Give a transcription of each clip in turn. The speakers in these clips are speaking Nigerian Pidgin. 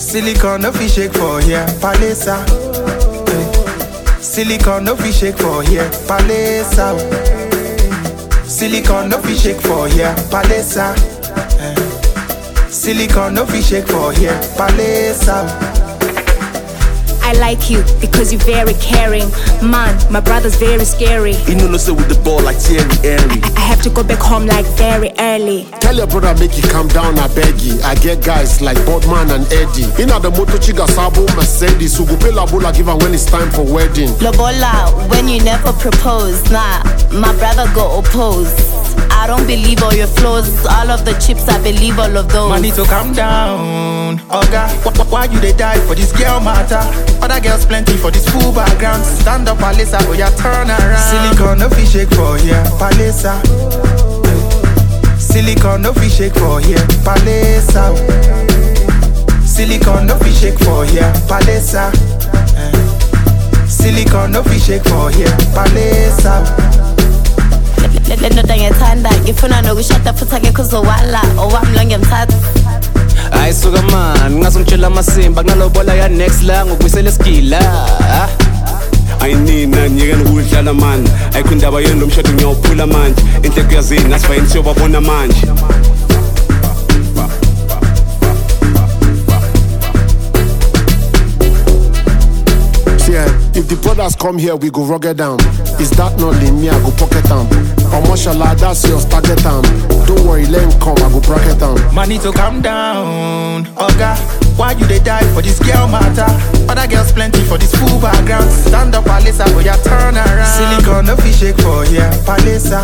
Silicon no fish shake for here, Palesa. Silicon no fish shake for here, Palesa. Silicon no fish shake for here, Palesa. Silicon no fish shake for here, Palesa. I like you because you're very caring. Man, my brother's very scary. You know, say with the ball like Thierry Henry. I have to go back home like very early. Tell your brother make you calm down, I beg you. I get guys like Bodman and Eddie. In the moto chiga sabo Mercedes. Who go pay la bola give her when it's time for wedding. Lobola, when you never propose, nah, my brother go oppose. I don't believe all your flaws. All of the chips, I believe all of those. Man, need to calm down, Oga. Why you they die for this girl matter? Other girls plenty for this full background. Stand up, Palesa, or ya turn around. Silicon no fish shake for here, Palesa. Silicon no fish shake for here, Palesa. Silicon no fish shake for here, Palesa. Silicon no fish shake for here, Palesa. Let no thing attend that. If you know we shut up for take cause of wala or I'm long and tat. Ay suka man, ngasumtshela masimba kunalobola ya next la ngokubisela skilla. Ayinina nyekeni ukudlala man. Ayikundaba yenu lomshado ngiyophula manje. Inhleko yazini asifayini siyobabona manje. If the brothers come here, we go rugged down. Is that not lean me? I go pocket them. Or mashallah, that's your target them. Don't worry, let him come, I go bracket them. Man, need to calm down, Oga. Why you they die for this girl matter? Other girls plenty for this full background. Stand up, Palesa, or ya turn around. Silicon no fish shake for here, Palesa.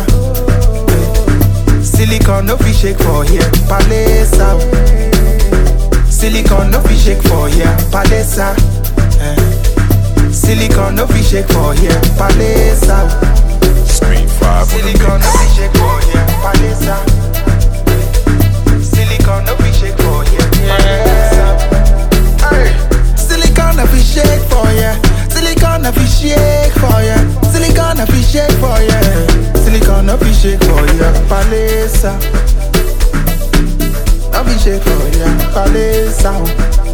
Silicon no fish shake for here, Palesa. Silicon no fish shake for here, Palesa. Silicon no fish shake for here, Palesa. Screen 5. Silicon no fish shake for here, Palesa. Silicon no fish shake for here, Palesa. Hey, silicon no fish shake for here. Silicon no fish shake for here. Silicon no fish shake for here. Silicon no fish shake for here, Palesa. No fish shake for here, Palesa.